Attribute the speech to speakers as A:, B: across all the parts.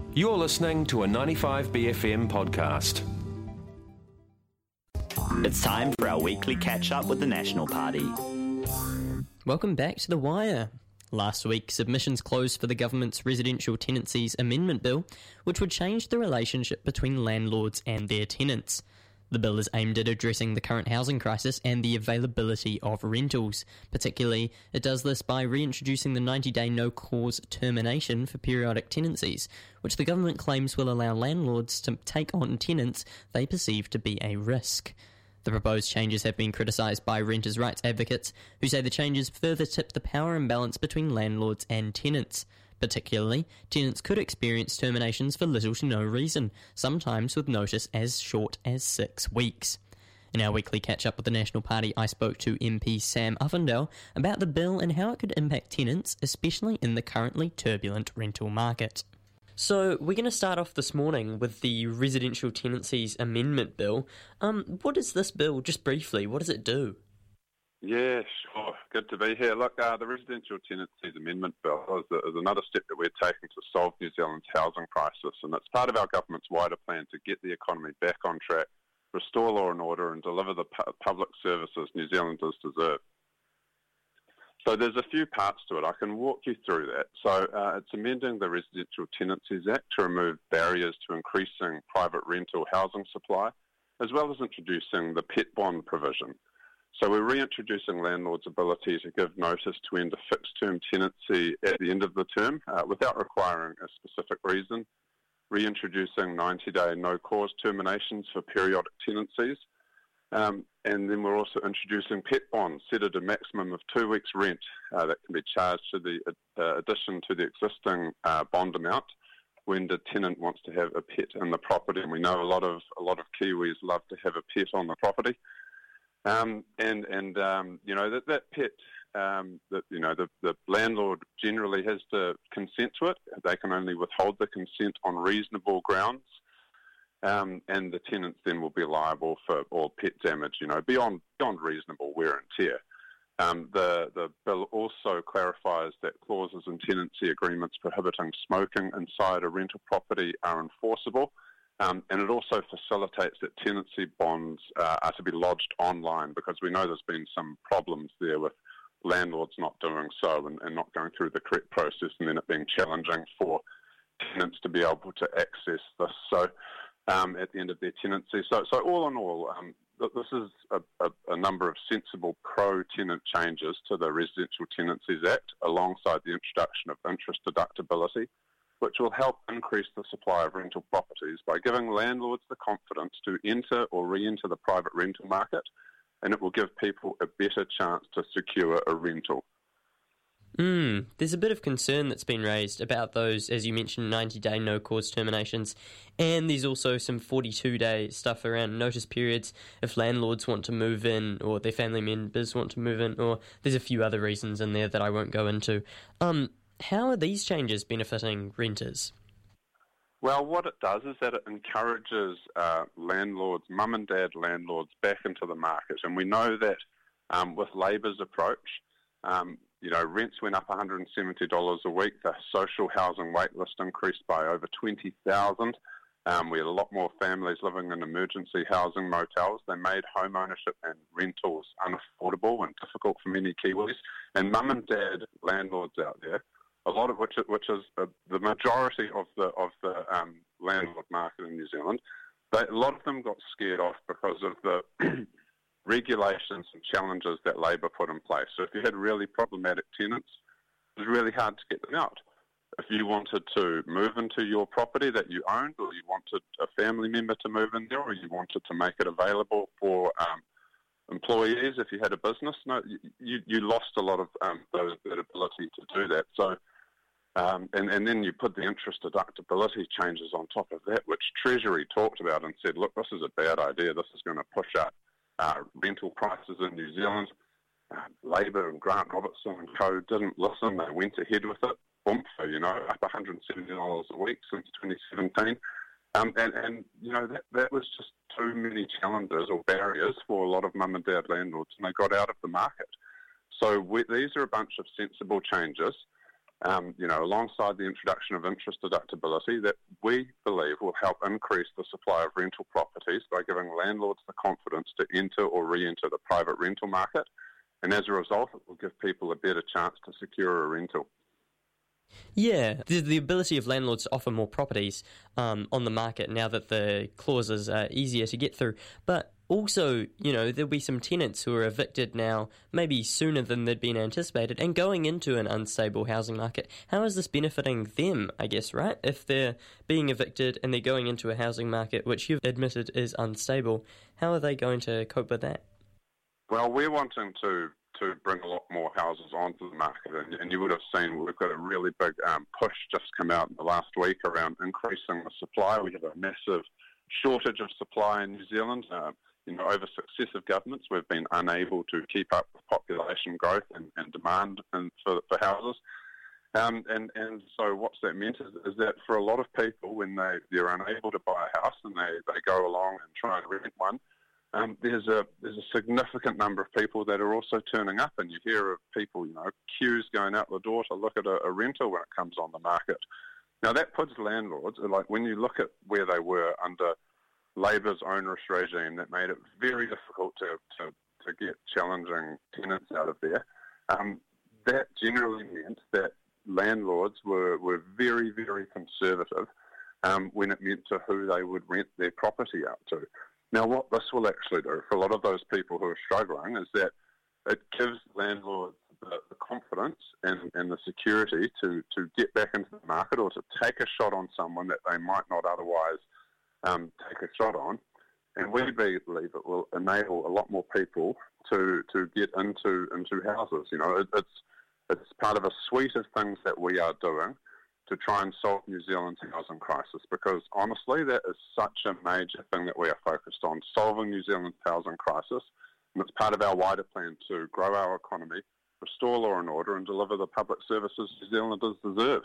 A: You're listening to a 95BFM podcast.
B: It's time for our weekly catch-up with the National Party.
C: Welcome back to The Wire. Last week, submissions closed for the government's Residential Tenancies Amendment Bill, which would change the relationship between landlords and their tenants. The bill is aimed at addressing the current housing crisis and the availability of rentals. Particularly, it does this by reintroducing the 90-day no-cause termination for periodic tenancies, which the government claims will allow landlords to take on tenants they perceive to be a risk. The proposed changes have been criticised by renters' rights advocates, who say the changes further tip the power imbalance between landlords and tenants. Particularly, tenants could experience terminations for little to no reason, sometimes with notice as short as 6 weeks. In our weekly catch-up with the National Party, I spoke to MP Sam Uffindell about the bill and how it could impact tenants, especially in the currently turbulent rental market. So, we're going to start off this morning with the Residential Tenancies Amendment Bill. What is this bill, just briefly? What does it do?
D: Yeah, sure. Good to be here. Look, the Residential Tenancies Amendment Bill is another step that we're taking to solve New Zealand's housing crisis, and it's part of our government's wider plan to get the economy back on track, restore law and order, and deliver the public services New Zealanders deserve. So there's a few parts to it. I can walk you through that. So it's amending the Residential Tenancies Act to remove barriers to increasing private rental housing supply, as well as introducing the pet bond provision. So we're reintroducing landlords' ability to give notice to end a fixed-term tenancy at the end of the term without requiring a specific reason, reintroducing 90-day no-cause terminations for periodic tenancies, and then we're also introducing pet bonds set at a maximum of 2 weeks' rent that can be charged to the addition to the existing bond amount when the tenant wants to have a pet in the property. And we know a lot of Kiwis love to have a pet on the property. That pet, the landlord generally has to consent to it. They can only withhold the consent on reasonable grounds, and the tenants then will be liable for all pet damage, beyond reasonable wear and tear. The bill also clarifies that clauses in tenancy agreements prohibiting smoking inside a rental property are enforceable. And it also facilitates that tenancy bonds are to be lodged online, because we know there's been some problems there with landlords not doing so and not going through the correct process, and then it being challenging for tenants to be able to access this. So at the end of their tenancy. So all in all, this is a number of sensible pro-tenant changes to the Residential Tenancies Act, alongside the introduction of interest deductibility, which will help increase the supply of rental properties by giving landlords the confidence to enter or re-enter the private rental market, and it will give people a better chance to secure a rental.
C: There's a bit of concern that's been raised about those, as you mentioned, 90-day no-cause terminations, and there's also some 42-day stuff around notice periods if landlords want to move in or their family members want to move in, or there's a few other reasons in there that I won't go into. How are these changes benefiting renters?
D: Well, what it does is that it encourages landlords, mum and dad landlords, back into the market. And we know that with Labour's approach, rents went up $170 a week. The social housing wait list increased by over 20,000. We had a lot more families living in emergency housing motels. They made home ownership and rentals unaffordable and difficult for many Kiwis. And mum and dad landlords out there, a lot of which is the majority of the landlord market in New Zealand, a lot of them got scared off because of the regulations and challenges that Labor put in place. So if you had really problematic tenants, it was really hard to get them out. If you wanted to move into your property that you owned, or you wanted a family member to move in there, or you wanted to make it available for employees if you had a business, you lost a lot of that ability to do that. So, and then you put the interest deductibility changes on top of that, which Treasury talked about and said, look, this is a bad idea. This is going to push up rental prices in New Zealand. Labor and Grant Robertson and co didn't listen. They went ahead with it. Boom, up $170 a week since 2017. That was just too many challenges or barriers for a lot of mum and dad landlords, and they got out of the market. So these are a bunch of sensible changes alongside the introduction of interest deductibility, that we believe will help increase the supply of rental properties by giving landlords the confidence to enter or re-enter the private rental market. And as a result, it will give people a better chance to secure a rental.
C: Yeah, the ability of landlords to offer more properties on the market now that the clauses are easier to get through. But also, there'll be some tenants who are evicted now, maybe sooner than they'd been anticipated, and going into an unstable housing market. How is this benefiting them, I guess, right? If they're being evicted and they're going into a housing market which you've admitted is unstable, how are they going to cope with that?
D: Well, we're wanting to bring a lot more houses onto the market, and you would have seen we've got a really big push just come out in the last week around increasing the supply. We have a massive shortage of supply in New Zealand. Over successive governments, we've been unable to keep up with population growth and demand for houses. And so what's that meant is that for a lot of people, when they're unable to buy a house and they go along and try and rent one, there's a significant number of people that are also turning up, and you hear of people, queues going out the door to look at a rental when it comes on the market. Now that puts landlords, like when you look at where they were under Labor's onerous regime that made it very difficult to get challenging tenants out of there, that generally meant that landlords were very, very conservative when it meant to who they would rent their property out to. Now, what this will actually do for a lot of those people who are struggling is that it gives landlords the confidence and the security to get back into the market or to take a shot on someone that they might not otherwise take a shot on. And we believe it will enable a lot more people to get into houses. It's part of a suite of things that we are doing to try and solve New Zealand's housing crisis, because honestly that is such a major thing that we are focused on, solving New Zealand's housing crisis, and it's part of our wider plan to grow our economy, restore law and order, and deliver the public services New Zealanders deserve.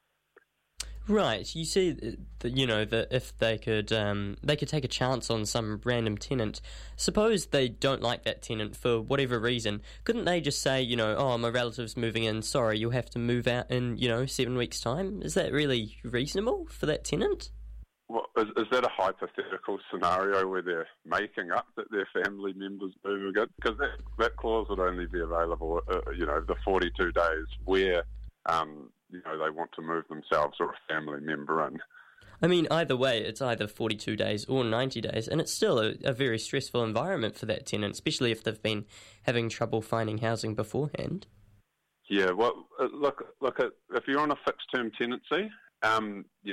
C: Right, you see that if they could take a chance on some random tenant. Suppose they don't like that tenant for whatever reason. Couldn't they just say, my relative's moving in, sorry, you'll have to move out in, 7 weeks' time? Is that really reasonable for that tenant?
D: Well, is that a hypothetical scenario where they're making up that their family members moving in? Because that clause would only be available, the 42 days where they want to move themselves or a family member in.
C: I mean, either way, it's either 42 days or 90 days, and it's still a very stressful environment for that tenant, especially if they've been having trouble finding housing beforehand. Yeah,
D: well, look, if you're on a fixed-term tenancy, you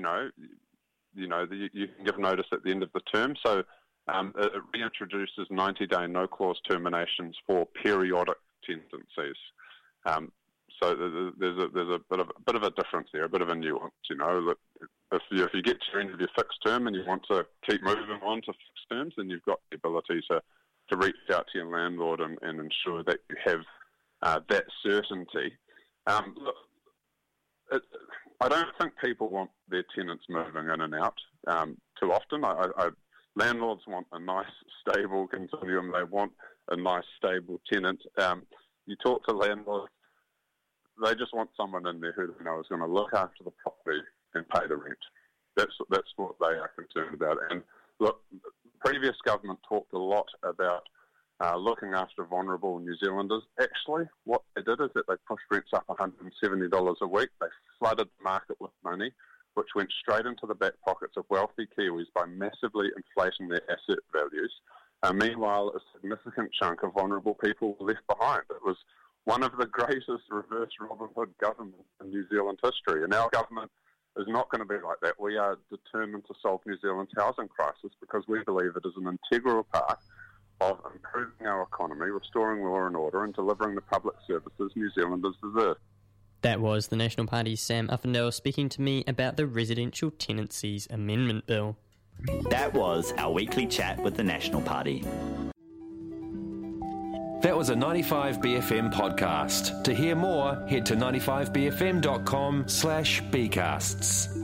D: can give notice at the end of the term, so it reintroduces 90-day no-clause terminations for periodic tenancies. So there's a bit of a difference there, a bit of a nuance. If you get to the end of your fixed term and you want to keep moving on to fixed terms, then you've got the ability to reach out to your landlord and ensure that you have that certainty. Look, I don't think people want their tenants moving in and out too often. Landlords want a nice, stable continuum. They want a nice, stable tenant. You talk to landlords, they just want someone in there who they know is going to look after the property and pay the rent. That's what they are concerned about. And look, the previous government talked a lot about looking after vulnerable New Zealanders. Actually, what they did is that they pushed rents up $170 a week. They flooded the market with money, which went straight into the back pockets of wealthy Kiwis by massively inflating their asset values. Meanwhile, a significant chunk of vulnerable people were left behind. It was one of the greatest reverse Robin Hood governments in New Zealand history. And our government is not going to be like that. We are determined to solve New Zealand's housing crisis because we believe it is an integral part of improving our economy, restoring law and order, and delivering the public services New Zealanders deserve.
C: That was the National Party's Sam Uffindale speaking to me about the Residential Tenancies Amendment Bill.
B: That was our weekly chat with the National Party.
A: That was a 95BFM podcast. To hear more, head to 95bfm.com/bcasts.